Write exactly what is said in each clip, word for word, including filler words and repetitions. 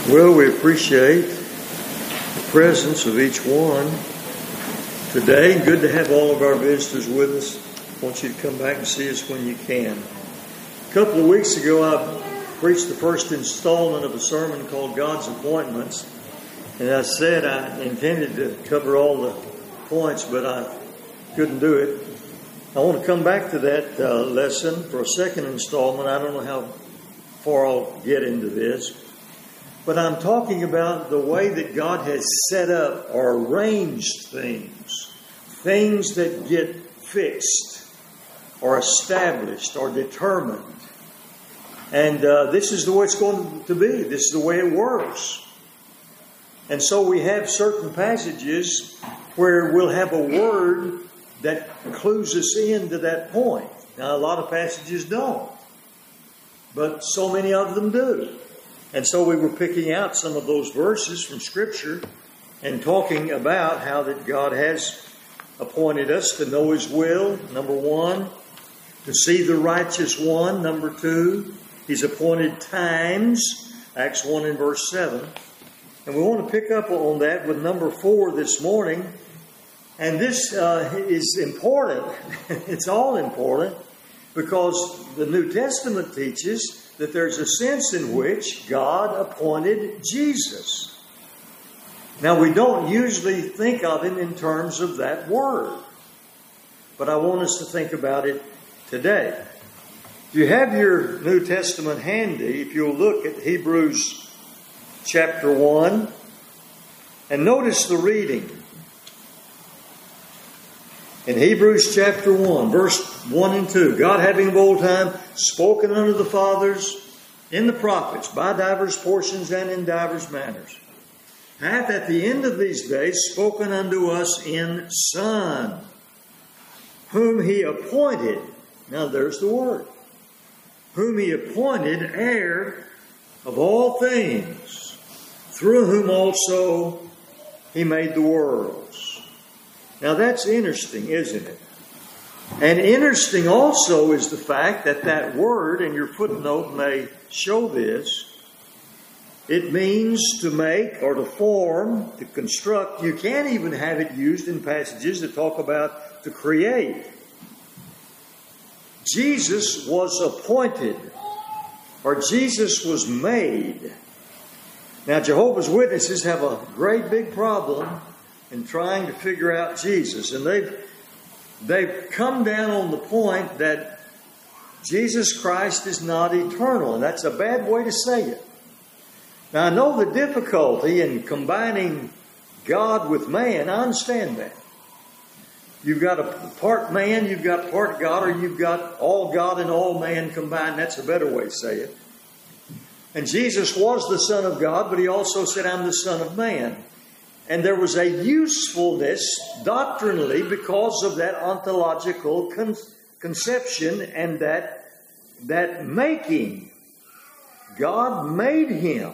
Well, we appreciate the presence of each one today. Good to have all of our visitors with us. I want you to come back and see us when you can. A couple of weeks ago, I preached the first installment of a sermon called God's Appointments. And I said I intended to cover all the points, but I couldn't do it. I want to come back to that uh, lesson for a second installment. I don't know how far I'll get into this. But I'm talking about the way that God has set up or arranged things. Things that get fixed or established or determined. And uh, this is the way it's going to be. This is the way it works. And so we have certain passages where we'll have a word that clues us into that point. Now, a lot of passages don't. But so many of them do. And so we were picking out some of those verses from Scripture and talking about how that God has appointed us to know His will, number one, to see the righteous one, number two. He's appointed times, Acts one and verse seven. And we want to pick up on that with number four this morning. And this uh, is important. It's all important because the New Testament teaches that there's a sense in which God appointed Jesus. Now, we don't usually think of Him in terms of that word, but I want us to think about it today. If you have your New Testament handy, if you'll look at Hebrews chapter one, and notice the reading. In Hebrews chapter one, verse one and two, God having of old time spoken unto the fathers in the prophets by divers portions and in divers manners, hath at the end of these days spoken unto us in Son, whom He appointed, now there's the word, whom He appointed heir of all things, through whom also He made the worlds. Now that's interesting, isn't it? And interesting also is the fact that that word, and your footnote may show this, it means to make or to form, to construct. You can't even have it used in passages that talk about to create. Jesus was appointed, or Jesus was made. Now, Jehovah's Witnesses have a great big problem in trying to figure out Jesus. And they've, they've come down on the point that Jesus Christ is not eternal. And that's a bad way to say it. Now, I know the difficulty in combining God with man. I understand that. You've got a part man, you've got part God, or you've got all God and all man combined. That's a better way to say it. And Jesus was the Son of God, but He also said, I'm the Son of Man. And there was a usefulness doctrinally because of that ontological con- conception and that, that making. God made Him.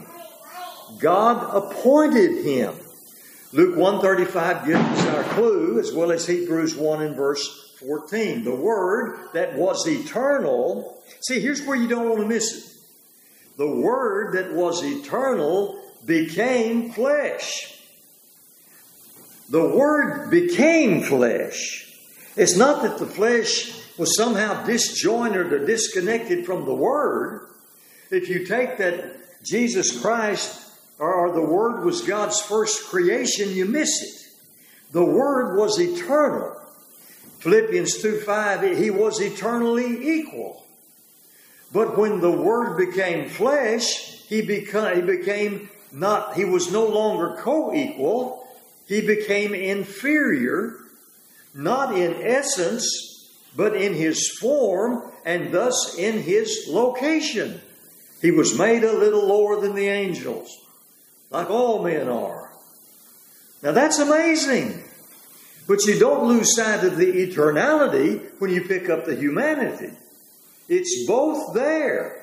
God appointed Him. Luke one thirty-five gives us our clue, as well as Hebrews one and verse fourteen. The Word that was eternal. See, here's where you don't want to miss it. The Word that was eternal became flesh. The Word became flesh. It's not that the flesh was somehow disjointed or disconnected from the Word. If you take that Jesus Christ or, or the Word was God's first creation, you miss it. The Word was eternal. Philippians two five, He was eternally equal. But when the Word became flesh, He became, he became not, He was no longer co-equal. He became inferior, not in essence, but in His form, and thus in His location. He was made a little lower than the angels, like all men are. Now that's amazing. But you don't lose sight of the eternality when you pick up the humanity. It's both there.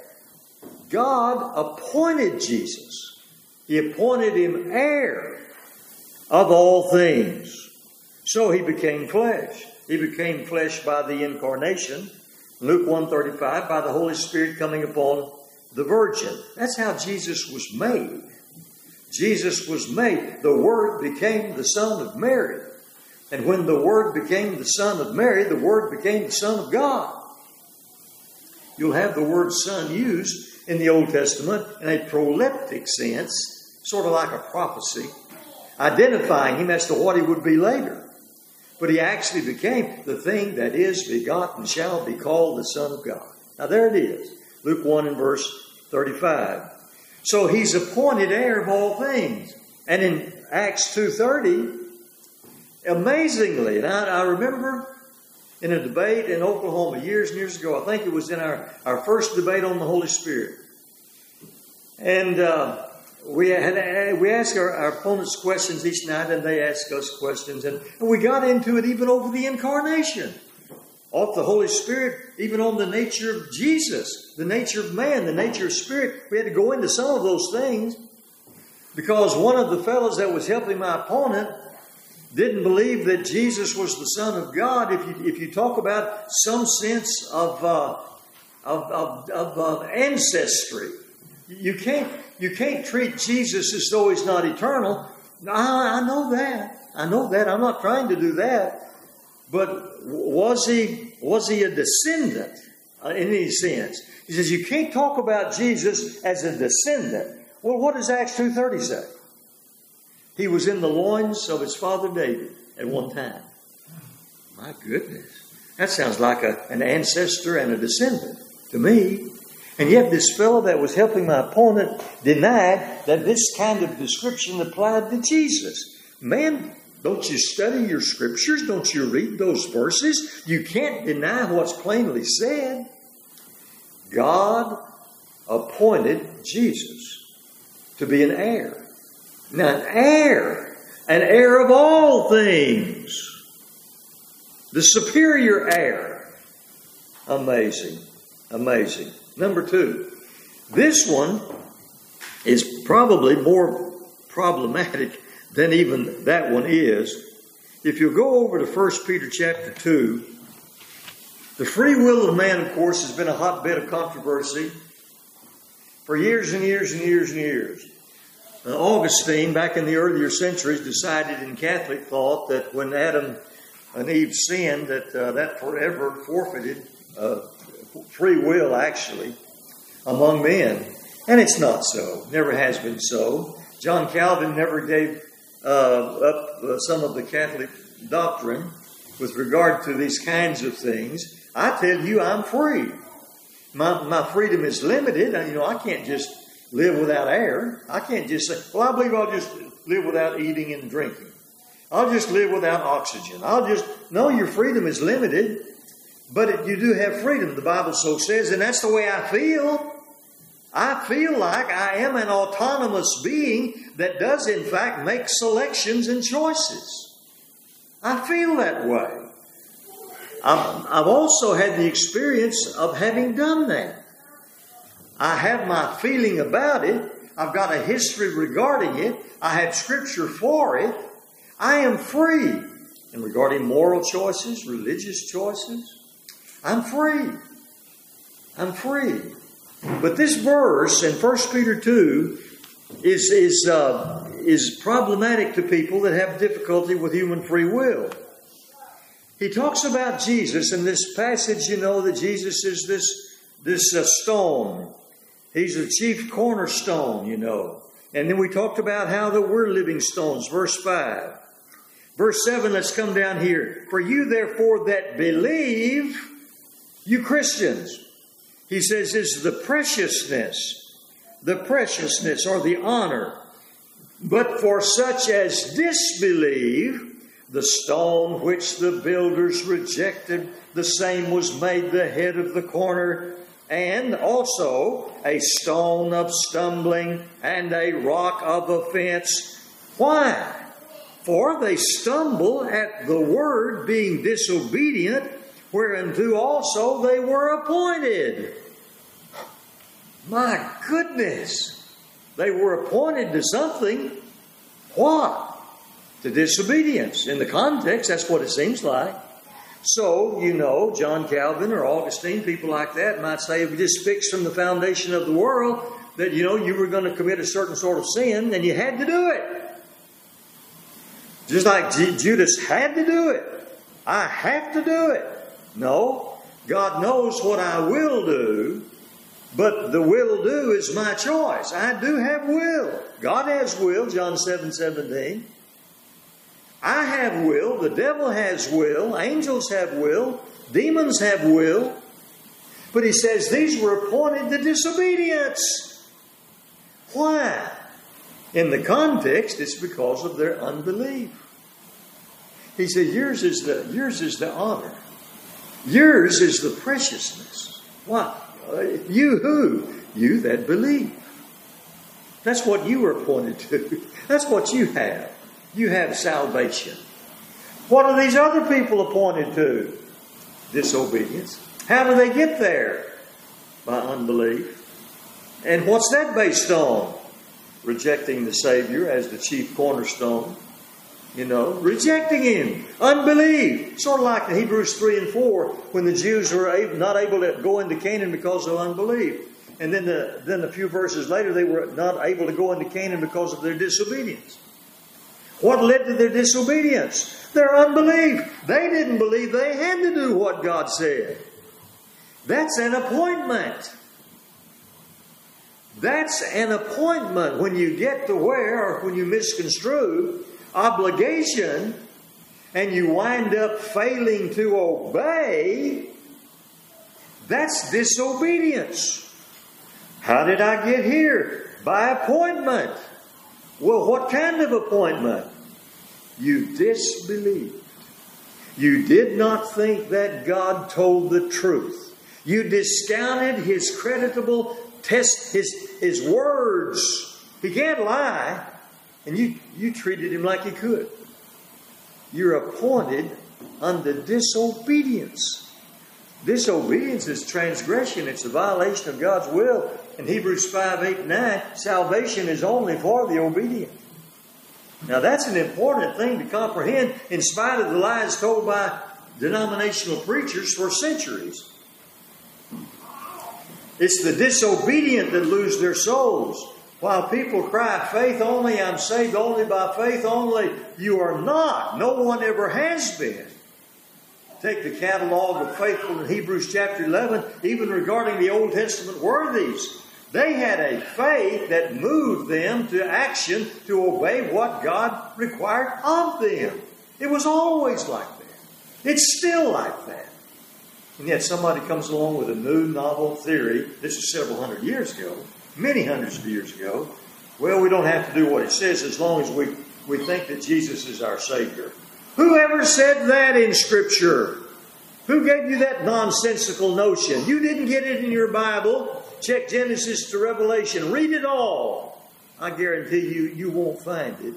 God appointed Jesus. He appointed Him heir of all things. So He became flesh. He became flesh by the incarnation. Luke one thirty-five, by the Holy Spirit coming upon the Virgin. That's how Jesus was made. Jesus was made. The Word became the Son of Mary. And when the Word became the Son of Mary, the Word became the Son of God. You'll have the word Son used in the Old Testament in a proleptic sense, sort of like a prophecy, identifying Him as to what He would be later. But He actually became the thing that is begotten shall be called the Son of God. Now there it is. Luke one and verse thirty-five. So He's appointed heir of all things. And in Acts two thirty, amazingly, and I, I remember in a debate in Oklahoma years and years ago, I think it was in our, our first debate on the Holy Spirit. And uh, we had we asked our, our opponents questions each night, and they asked us questions. And, and we got into it even over the incarnation, off the Holy Spirit, even on the nature of Jesus, the nature of man, the nature of spirit. We had to go into some of those things because one of the fellows that was helping my opponent didn't believe that Jesus was the Son of God. If you if you talk about some sense of uh, of, of, of uh, ancestry, you can't you can't treat Jesus as though He's not eternal. I, I know that. I know that. I'm not trying to do that. But was he was he a descendant uh, in any sense? He says you can't talk about Jesus as a descendant. Well, what does Acts two thirty say? He was in the loins of his father David at one time. My goodness. That sounds like a, an ancestor and a descendant to me. And yet this fellow that was helping my opponent denied that this kind of description applied to Jesus. Man, don't you study your scriptures? Don't you read those verses? You can't deny what's plainly said. God appointed Jesus to be an heir. Now, an heir, an heir of all things, the superior heir. Amazing, amazing. Number two, this one is probably more problematic than even that one is. If you go over to First Peter chapter two, the free will of man, of course, has been a hotbed of controversy for years and years and years and years. Uh, Augustine, back in the earlier centuries, decided in Catholic thought that when Adam and Eve sinned, that uh, that forever forfeited uh, free will, actually, among men. And it's not so. Never has been so. John Calvin never gave uh, up uh, some of the Catholic doctrine with regard to these kinds of things. I tell you, I'm free. My, my freedom is limited. You know, I can't just live without air. I can't just say, well, I believe I'll just live without eating and drinking. I'll just live without oxygen. I'll just, no, your freedom is limited, but it, you do have freedom, the Bible so says, and that's the way I feel. I feel like I am an autonomous being that does, in fact, make selections and choices. I feel that way. I've, I've also had the experience of having done that. I have my feeling about it. I've got a history regarding it. I have scripture for it. I am free. And regarding moral choices, religious choices, I'm free. I'm free. But this verse in First Peter two is, is, uh, is problematic to people that have difficulty with human free will. He talks about Jesus in this passage, you know, that Jesus is this, this uh, stone. He's the chief cornerstone, you know. And then we talked about how that we're living stones, verse five. Verse seven, let's come down here. For you, therefore, that believe, you Christians, he says, is the preciousness, the preciousness or the honor. But for such as disbelieve, the stone which the builders rejected, the same was made the head of the corner, and also a stone of stumbling and a rock of offense. Why? For they stumble at the word, being disobedient, whereunto also they were appointed. My goodness! They were appointed to something. What? To disobedience. In the context, that's what it seems like. So, you know, John Calvin or Augustine, people like that might say, if we just fix from the foundation of the world, that, you know, you were going to commit a certain sort of sin and you had to do it. Just like G- Judas had to do it. I have to do it. No, God knows what I will do, but the will do is my choice. I do have will. God has will, John seven seventeen. I have will. The devil has will. Angels have will. Demons have will. But he says these were appointed to disobedience. Why? In the context, it's because of their unbelief. He said, yours is the, yours is the honor. Yours is the preciousness. What? You who? You that believe. That's what you were appointed to. That's what you have. You have salvation. What are these other people appointed to? Disobedience. How do they get there? By unbelief. And what's that based on? Rejecting the Savior as the chief cornerstone. You know, rejecting Him. Unbelief. Sort of like in Hebrews three and four, when the Jews were not able to go into Canaan because of unbelief. And then, the, then a few verses later, they were not able to go into Canaan because of their disobedience. What led to their disobedience? Their unbelief. They didn't believe they had to do what God said. That's an appointment. That's an appointment. When you get to where, or when you misconstrue obligation, and you wind up failing to obey, that's disobedience. How did I get here? By appointment. Well, what kind of appointment? You disbelieved. You did not think that God told the truth. You discounted His creditable test, His, His words. He can't lie. And you, you treated Him like He could. You're appointed unto disobedience. Disobedience is transgression. It's a violation of God's will. In Hebrews five, eight, nine, salvation is only for the obedient. Now that's an important thing to comprehend in spite of the lies told by denominational preachers for centuries. It's the disobedient that lose their souls. While people cry, faith only, I'm saved only by faith only, you are not. No one ever has been. Take the catalog of faithful in Hebrews chapter eleven, even regarding the Old Testament worthies. They had a faith that moved them to action to obey what God required of them. It was always like that. It's still like that. And yet somebody comes along with a new novel theory. This is several hundred years ago. Many hundreds of years ago. Well, we don't have to do what it says as long as we, we think that Jesus is our Savior. Whoever said that in Scripture? Who gave you that nonsensical notion? You didn't get it in your Bible. Check Genesis to Revelation. Read it all. I guarantee you, you won't find it.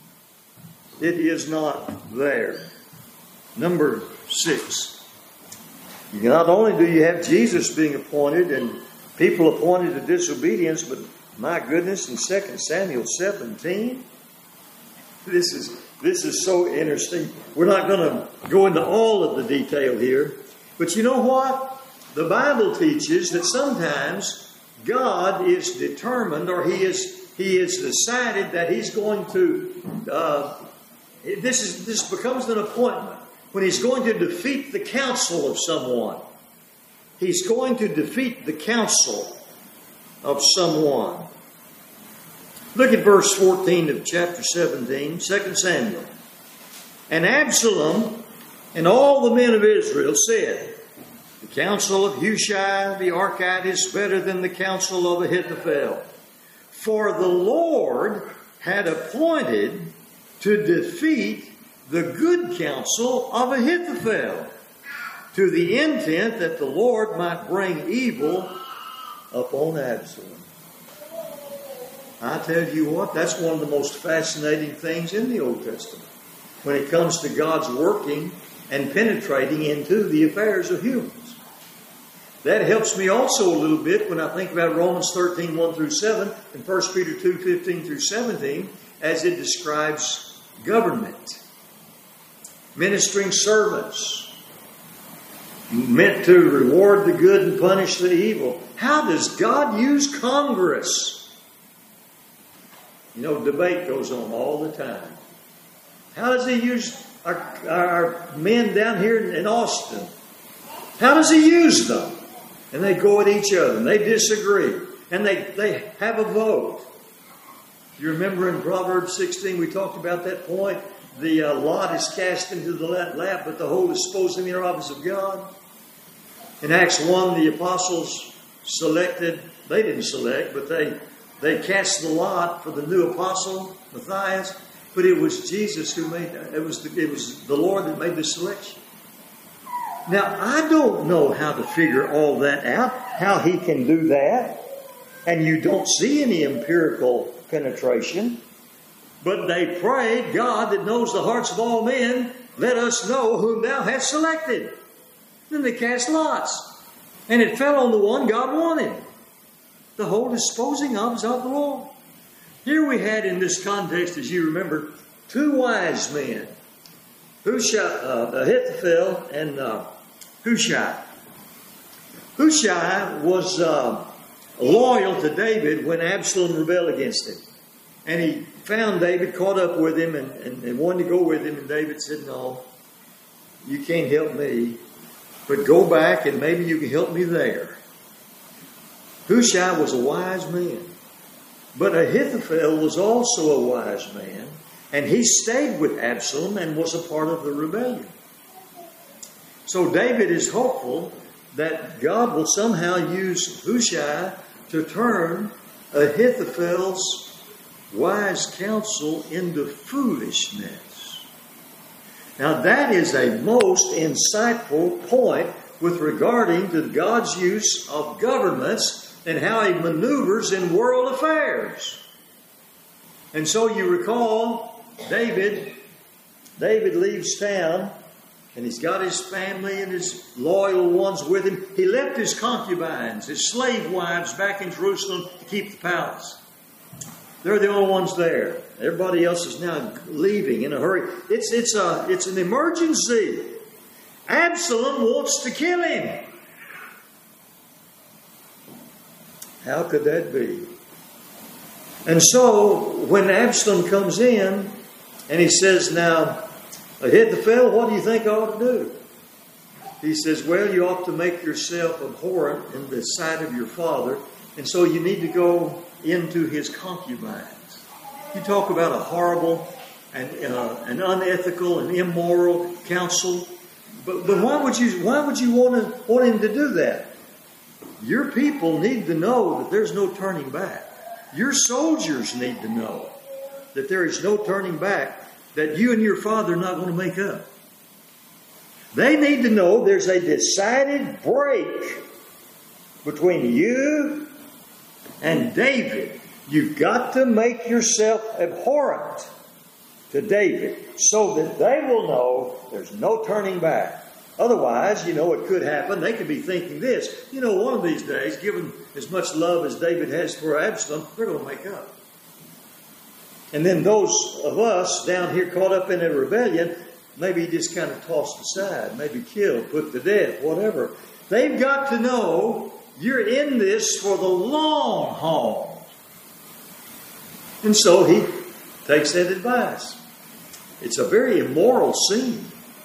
It is not there. Number six. Not only do you have Jesus being appointed and people appointed to disobedience, but my goodness, in Second Samuel seventeen, this is this is so interesting. We're not going to go into all of the detail here, but you know what? The Bible teaches that sometimes God is determined, or He is He is decided that He's going to. Uh, this is this becomes an appointment when He's going to defeat the counsel of someone. He's going to defeat the counsel of someone. Look at verse fourteen of chapter seventeen, Second Samuel. And Absalom and all the men of Israel said, the counsel of Hushai the Archite is better than the counsel of Ahithophel. For the Lord had appointed to defeat the good counsel of Ahithophel, to the intent that the Lord might bring evil upon Absalom. I tell you what, that's one of the most fascinating things in the Old Testament when it comes to God's working and penetrating into the affairs of humans. That helps me also a little bit when I think about Romans thirteen, one through seven and First Peter two, fifteen through seventeen as it describes government, ministering servants. meant to reward the good and punish the evil. How does God use Congress? You know, debate goes on all the time. How does He use our, our men down here in Austin? How does He use them? And they go at each other and they disagree. And they, they have a vote. You remember in Proverbs sixteen, we talked about that point. The uh, lot is cast into the lap, but the whole is supposed in the office of God. In Acts one, the apostles selected, they didn't select, but they, they cast the lot for the new apostle, Matthias. But it was Jesus who made that. It was the, it was the Lord that made the selection. Now, I don't know how to figure all that out, how He can do that. And you don't see any empirical penetration. But they prayed, God that knows the hearts of all men, let us know whom Thou hast selected. Then they cast lots. And it fell on the one God wanted. The whole disposing of is of the Lord. Here we had in this context, as you remember, two wise men. Hushai, uh, Ahithophel and uh, Hushai. Hushai was uh, loyal to David when Absalom rebelled against him. And he found David, caught up with him, and, and, and wanted to go with him. And David said, no, you can't help me. But go back and maybe you can help me there. Hushai was a wise man. But Ahithophel was also a wise man. And he stayed with Absalom and was a part of the rebellion. So David is hopeful that God will somehow use Hushai to turn Ahithophel's wise counsel into foolishness. Now that is a most insightful point with regarding to God's use of governments and how He maneuvers in world affairs. And so you recall David, David leaves town and he's got his family and his loyal ones with him. He left his concubines, his slave wives back in Jerusalem to keep the palace. They're the only ones there. Everybody else is now leaving in a hurry. It's, it's, a, it's an emergency. Absalom wants to kill him. How could that be? And so, when Absalom comes in, and he says, now, Ahithophel, what do you think I ought to do? He says, well, you ought to make yourself abhorrent in the sight of your father, and so you need to go into his concubines. You talk about a horrible and uh, an unethical and immoral counsel, but but why would you why would you want to want him to do that? Your people need to know that there's no turning back. Your soldiers need to know that there is no turning back, that you and your father are not going to make up. They need to know there's a decided break between you and David. You've got to make yourself abhorrent to David so that they will know there's no turning back. Otherwise, you know, it could happen. They could be thinking this. You know, one of these days, given as much love as David has for Absalom, they're going to make up. And then those of us down here caught up in a rebellion, maybe just kind of tossed aside, maybe killed, put to death, whatever. They've got to know you're in this for the long haul. And so he takes that advice. It's a very immoral scene.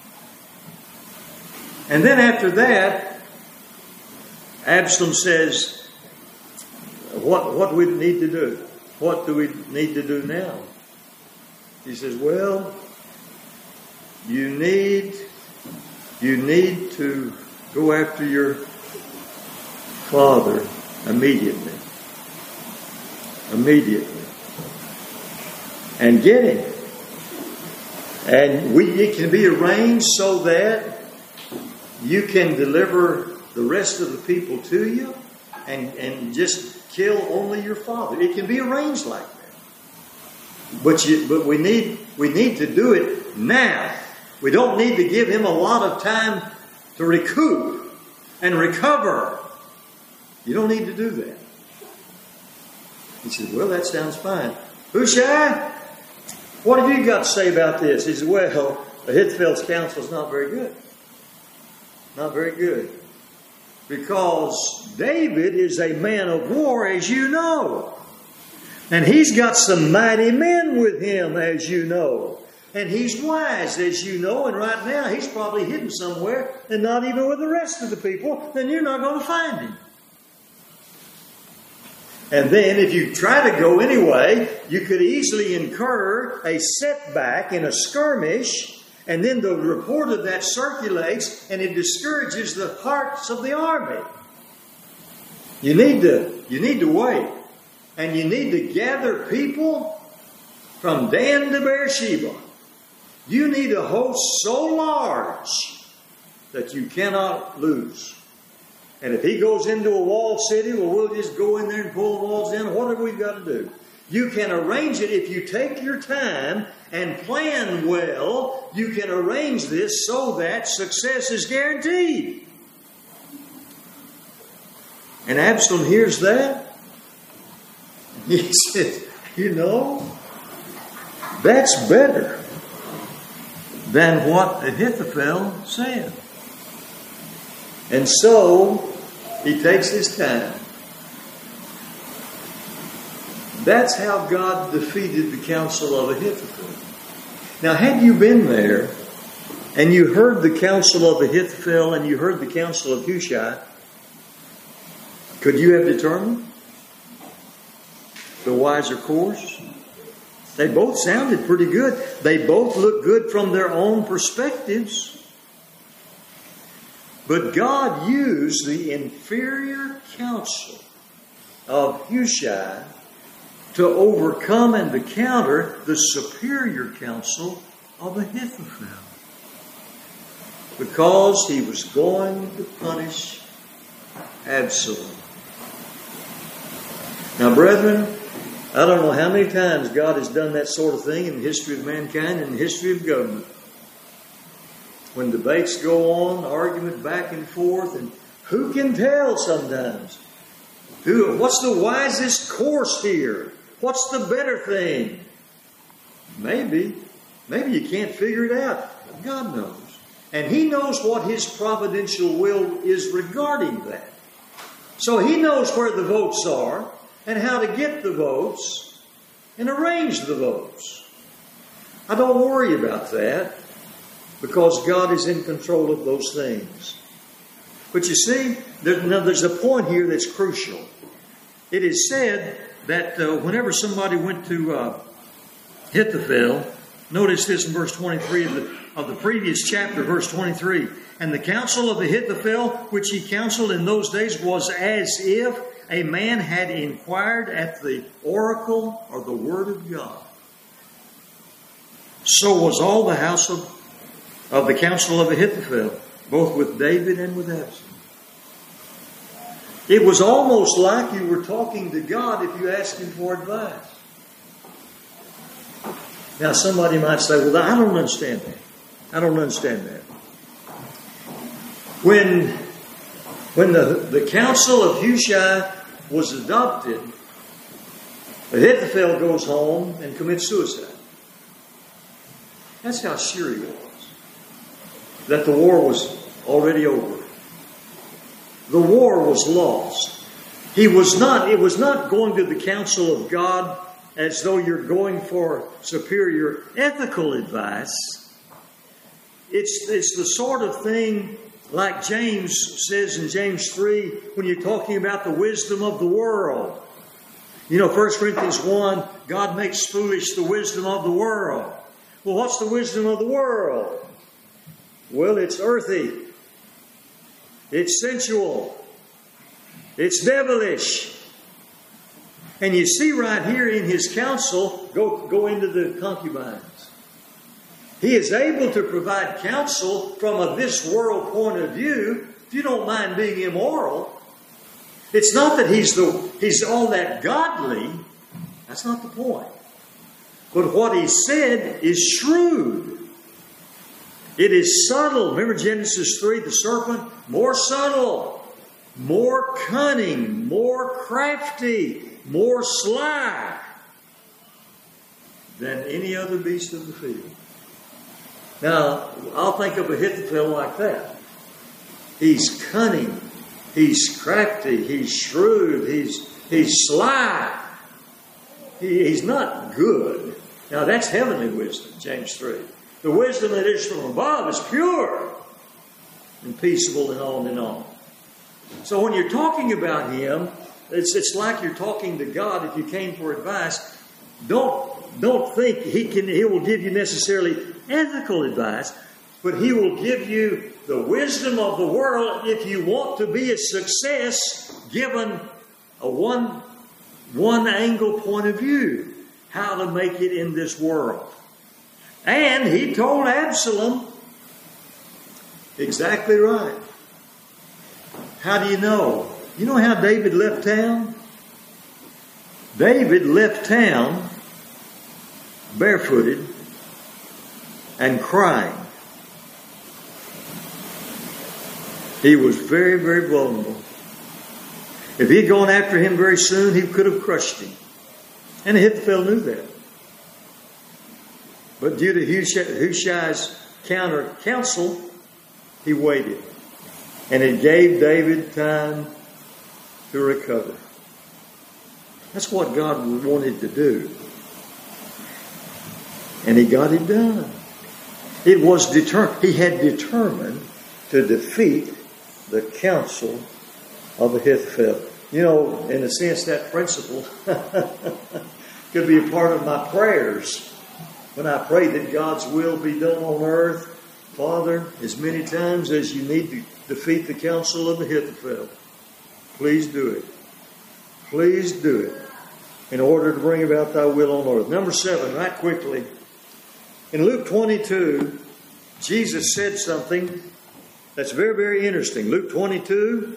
And then after that, Absalom says, what, what do we need to do? What do we need to do now? He says, well, you need, you need to go after your father immediately. Immediately. And get him. And we, it can be arranged so that you can deliver the rest of the people to you and, and just kill only your father. It can be arranged like that. But you, but we need we need to do it now. We don't need to give him a lot of time to recoup and recover. You don't need to do that. He said, well, that sounds fine. Hushai, what have you got to say about this? He said, well, Ahithophel's counsel is not very good. Not very good. Because David is a man of war, as you know. And he's got some mighty men with him, as you know. And he's wise, as you know. And right now, he's probably hidden somewhere and not even with the rest of the people. Then you're not going to find him. And then if you try to go anyway, you could easily incur a setback in a skirmish. And then the report of that circulates and it discourages the hearts of the army. You need to, you need to wait. And you need to gather people from Dan to Beersheba. You need a host so large that you cannot lose. And if he goes into a walled city, well, we'll just go in there and pull the walls down. Whatever we've got to do. You can arrange it if you take your time and plan well. You can arrange this so that success is guaranteed. And Absalom hears that. He says, you know, that's better than what Ahithophel said. And so he takes his time. That's how God defeated the counsel of Ahithophel. Now, had you been there and you heard the counsel of Ahithophel and you heard the counsel of Hushai, could you have determined the wiser course? They both sounded pretty good. They both looked good from their own perspectives. But God used the inferior counsel of Hushai to overcome and to counter the superior counsel of Ahithophel. Because he was going to punish Absalom. Now, brethren, I don't know how many times God has done that sort of thing in the history of mankind and the history of government. When debates go on, argument back and forth, and who can tell sometimes? Who? What's the wisest course here? What's the better thing? Maybe. Maybe you can't figure it out. But God knows. And He knows what His providential will is regarding that. So He knows where the votes are and how to get the votes and arrange the votes. I don't worry about that because God is in control of those things. But you see, there, now there's a point here that's crucial. It is said that uh, whenever somebody went to uh, Ahithophel, notice this in verse twenty-three of the, of the previous chapter, verse twenty-three. And the counsel of Ahithophel, which he counseled in those days, was as if a man had inquired at the oracle or the word of God. So was all the house of, of the counsel of Ahithophel, both with David and with Absalom. It was almost like you were talking to God if you asked Him for advice. Now somebody might say, well, I don't understand that. I don't understand that. When, when the, the counsel of Hushai was adopted, Ahithophel goes home and commits suicide. That's how sure he was that the war was already over. The war was lost. He was not, it was not going to the counsel of God as though you're going for superior ethical advice. It's, it's the sort of thing like James says in James three when you're talking about the wisdom of the world. You know, First Corinthians one, God makes foolish the wisdom of the world. Well, what's the wisdom of the world? Well, it's earthy. It's sensual. It's devilish. And you see right here in his counsel, go, go into the concubines. He is able to provide counsel from a this world point of view, if you don't mind being immoral. It's not that he's the he's all that godly. That's not the point. But what he said is shrewd. It is subtle. Remember Genesis three, the serpent? More subtle, more cunning, more crafty, more sly than any other beast of the field. Now, I'll think of Ahithophel like that. He's cunning. He's crafty. He's shrewd. He's, he's sly. He, he's not good. Now that's heavenly wisdom, James three. The wisdom that is from above is pure and peaceable and on and on. So when you're talking about Him, it's, it's like you're talking to God if you came for advice. Don't, don't think he can. He will give you necessarily ethical advice, but He will give you the wisdom of the world if you want to be a success given a one, one angle point of view, how to make it in this world. And He told Absalom exactly right. How do you know? You know how David left town? David left town barefooted and crying. He was very, very vulnerable. If he had gone after him very soon, he could have crushed him. And Ahithophel knew that. But due to Hushai's counter counsel, he waited. And it gave David time to recover. That's what God wanted to do. And He got it done. It was determined. He had determined to defeat the counsel of Ahithophel. You know, in a sense, that principle could be a part of my prayers when I pray that God's will be done on earth. Father, as many times as you need to defeat the counsel of Ahithophel, please do it. Please do it in order to bring about Thy will on earth. Number seven, right quickly. In Luke twenty-two, Jesus said something that's very, very interesting. Luke twenty-two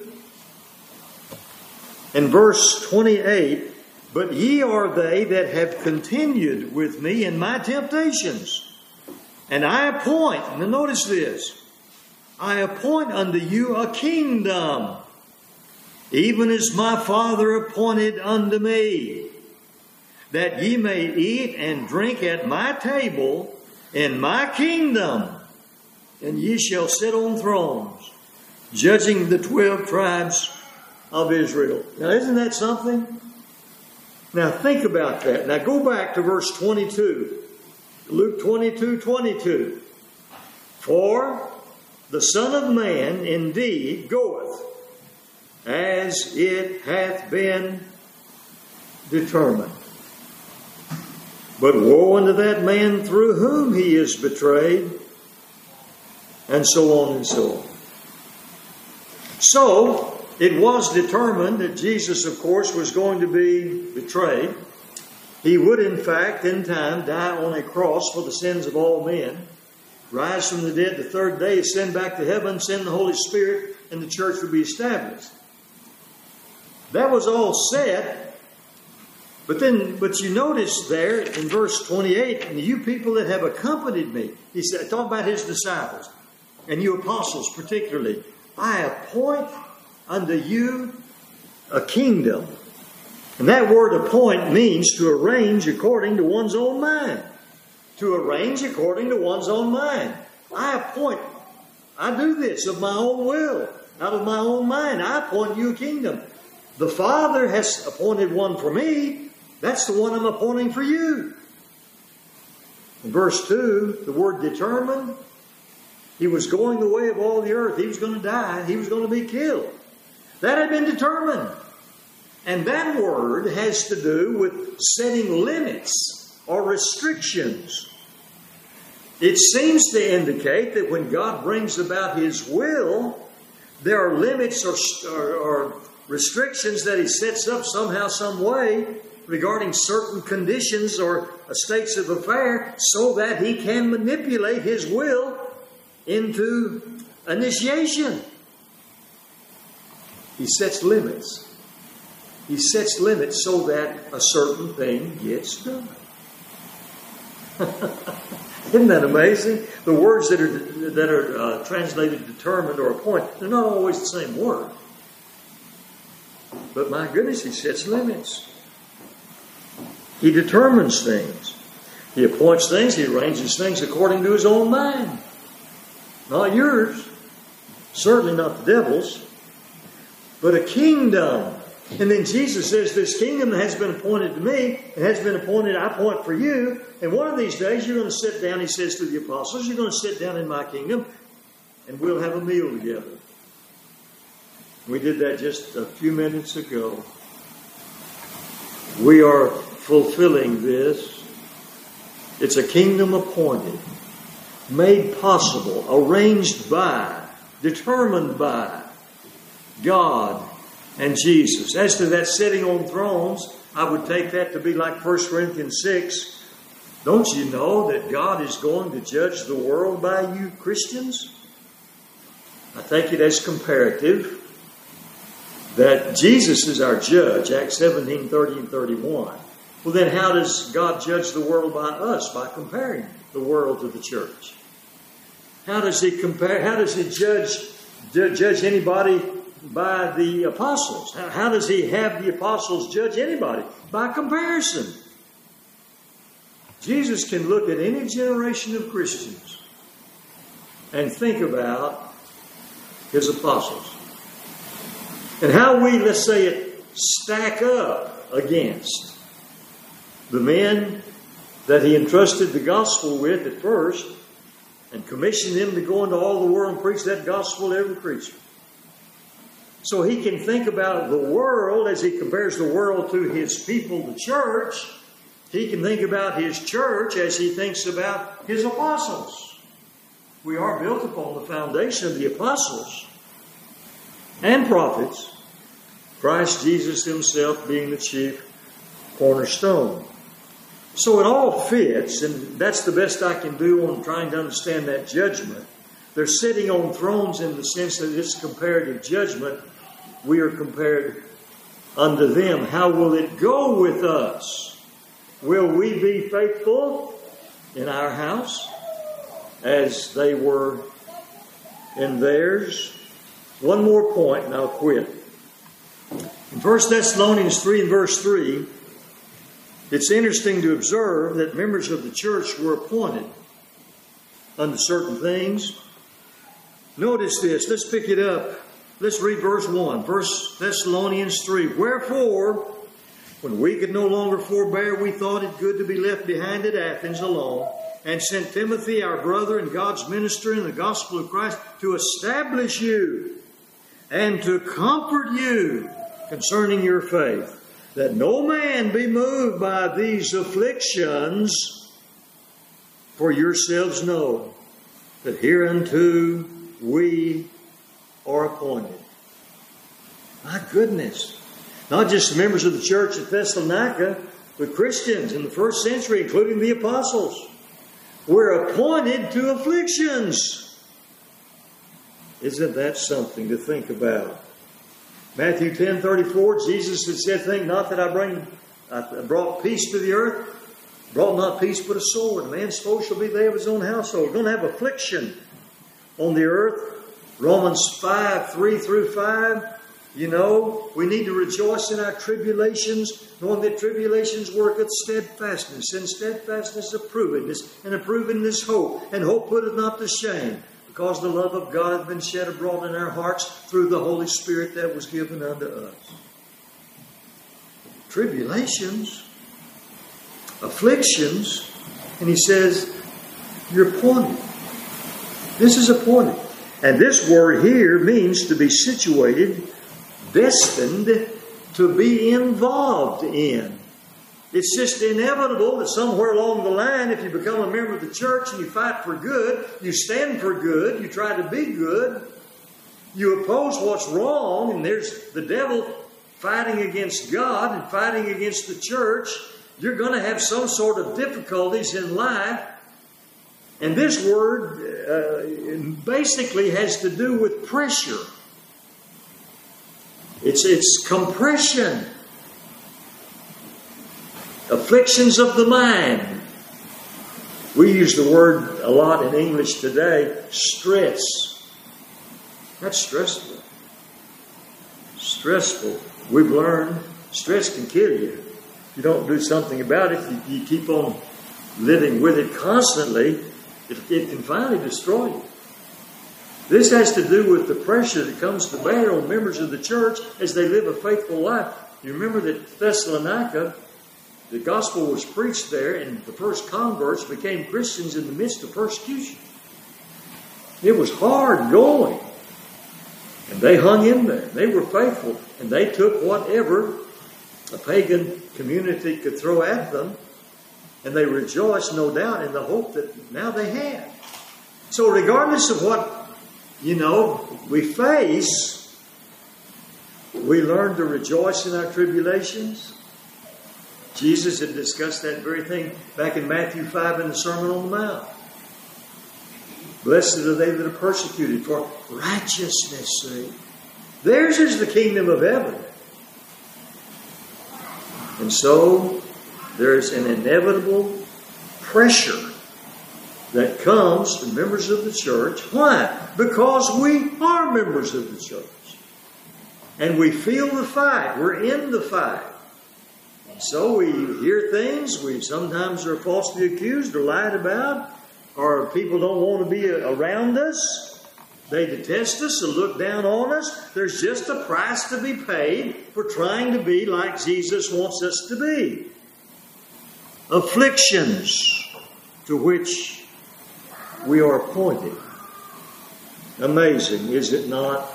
and verse twenty-eight, but ye are they that have continued with me in my temptations. And I appoint, now notice this, I appoint unto you a kingdom, even as my Father appointed unto me, that ye may eat and drink at my table in my kingdom, and ye shall sit on thrones, judging the twelve tribes of Israel. Now, isn't that something? Now, think about that. Now, go back to verse twenty-two. Luke twenty-two, twenty-two. For the Son of Man indeed goeth, as it hath been determined. But woe unto that man through whom He is betrayed, and so on and so on. So, it was determined that Jesus, of course, was going to be betrayed. He would, in fact, in time, die on a cross for the sins of all men, rise from the dead the third day, ascend back to heaven, send the Holy Spirit, and the church would be established. That was all said. But then, but you notice there in verse twenty-eight, and you people that have accompanied me, he said, talk about His disciples, and you apostles particularly, I appoint unto you a kingdom. And that word appoint means to arrange according to one's own mind. To arrange according to one's own mind. I appoint, I do this of my own will, out of my own mind. I appoint you a kingdom. The Father has appointed one for me. That's the one I'm appointing for you. In verse two, the word determined. He was going the way of all the earth. He was going to die. He was going to be killed. That had been determined. And that word has to do with setting limits or restrictions. It seems to indicate that when God brings about His will, there are limits or, or, or restrictions that He sets up somehow, some way, regarding certain conditions or states of affair, so that He can manipulate His will into initiation. He sets limits. He sets limits so that a certain thing gets done. Isn't that amazing? The words that are that are uh, translated determined or appoint, they're not always the same word. But my goodness, He sets limits. He determines things. He appoints things. He arranges things according to His own mind, not yours. Certainly not the devil's, but a kingdom. And then Jesus says, this kingdom has been appointed to me, and has been appointed, I appoint for you. And one of these days you're going to sit down, he says to the apostles, you're going to sit down in my kingdom, and we'll have a meal together. We did that just a few minutes ago. We are fulfilling this. It's a kingdom appointed, made possible, arranged by, determined by God and Jesus. As to that sitting on thrones, I would take that to be like First Corinthians six. Don't you know that God is going to judge the world by you Christians? I take it as comparative that Jesus is our judge, Acts seventeen, thirty and thirty-one. Well, then how does God judge the world by us? By comparing the world to the church. How does he compare? How does he judge judge anybody by the apostles? How, how does he have the apostles judge anybody? By comparison. Jesus can look at any generation of Christians and think about his apostles. And how we, let's say it, stack up against the men that he entrusted the gospel with at first and commissioned them to go into all the world and preach that gospel to every creature. So he can think about the world as he compares the world to his people, the church. He can think about his church as he thinks about his apostles. We are built upon the foundation of the apostles and prophets, Christ Jesus himself being the chief cornerstone. So it all fits, and that's the best I can do on trying to understand that judgment. They're sitting on thrones in the sense that it's comparative judgment. We are compared unto them. How will it go with us? Will we be faithful in our house as they were in theirs? One more point and I'll quit. In First Thessalonians three and verse three, it's interesting to observe that members of the church were appointed unto certain things. Notice this. Let's pick it up. Let's read verse one. First Thessalonians three. Wherefore, when we could no longer forbear, we thought it good to be left behind at Athens alone, and sent Timothy, our brother and God's minister in the gospel of Christ, to establish you and to comfort you concerning your faith, that no man be moved by these afflictions, for yourselves know that hereunto we are appointed. My goodness. Not just members of the church at Thessalonica, but Christians in the first century, including the apostles, were appointed to afflictions. Isn't that something to think about? Matthew ten thirty-four, Jesus had said, think not that I bring, I brought peace to the earth, brought not peace but a sword. A man's foe shall be they of his own household. We're going to have affliction on the earth. Romans five, three through five. You know, we need to rejoice in our tribulations, knowing that tribulations worketh steadfastness, and steadfastness approvingness, and approvingess hope, and hope putteth not to shame, because the love of God hath been shed abroad in our hearts through the Holy Spirit that was given unto us. Tribulations, afflictions, and he says, you're appointed. This is appointed. And this word here means to be situated, destined to be involved in. It's just inevitable that somewhere along the line, if you become a member of the church and you fight for good, you stand for good, you try to be good, you oppose what's wrong, and there's the devil fighting against God and fighting against the church, you're going to have some sort of difficulties in life. And this word uh, basically has to do with pressure. It's, it's compression. Afflictions of the mind. We use the word a lot in English today, stress. That's stressful. Stressful. We've learned stress can kill you. If you don't do something about it, you, you keep on living with it constantly, it, it can finally destroy you. This has to do with the pressure that comes to bear on members of the church as they live a faithful life. You remember that Thessalonica, the gospel was preached there, and the first converts became Christians in the midst of persecution. It was hard going. And they hung in there. They were faithful. And they took whatever a pagan community could throw at them. And they rejoiced, no doubt, in the hope that now they had. So regardless of what, you know, we face, we learn to rejoice in our tribulations. Jesus had discussed that very thing back in Matthew five in the Sermon on the Mount. Blessed are they that are persecuted for righteousness' sake. Theirs is the kingdom of heaven. And so there's an inevitable pressure that comes to members of the church. Why? Because we are members of the church. And we feel the fight. We're in the fight. And so we hear things. We sometimes are falsely accused or lied about. Or people don't want to be around us. They detest us or look down on us. There's just a price to be paid for trying to be like Jesus wants us to be. Afflictions to which we are appointed. Amazing, is it not?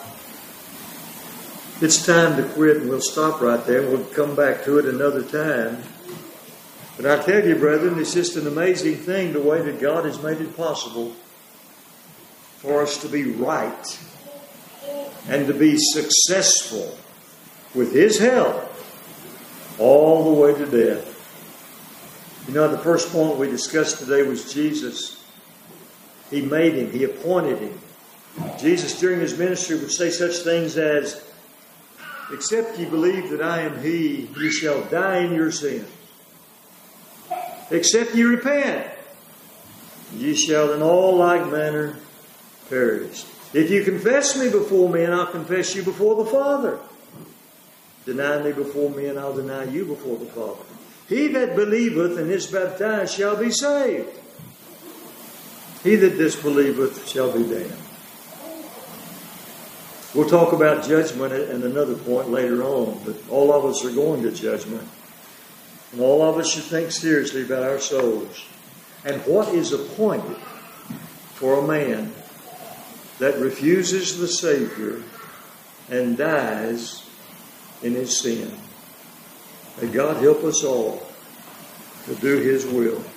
It's time to quit, and we'll stop right there, and we'll come back to it another time. But I tell you, brethren, it's just an amazing thing the way that God has made it possible for us to be right and to be successful with His help all the way to death. You know, the first point we discussed today was Jesus. He made Him. He appointed Him. Jesus, during His ministry, would say such things as, "Except ye believe that I am He, ye shall die in your sins. Except ye repent, ye shall in all like manner perish. If you confess me before men, I'll confess you before the Father. Deny me before men, I'll deny you before the Father. He that believeth and is baptized shall be saved. He that disbelieveth shall be damned." We'll talk about judgment at another point later on, but all of us are going to judgment. And all of us should think seriously about our souls. And what is appointed for a man that refuses the Savior and dies in his sin. May God help us all to do His will.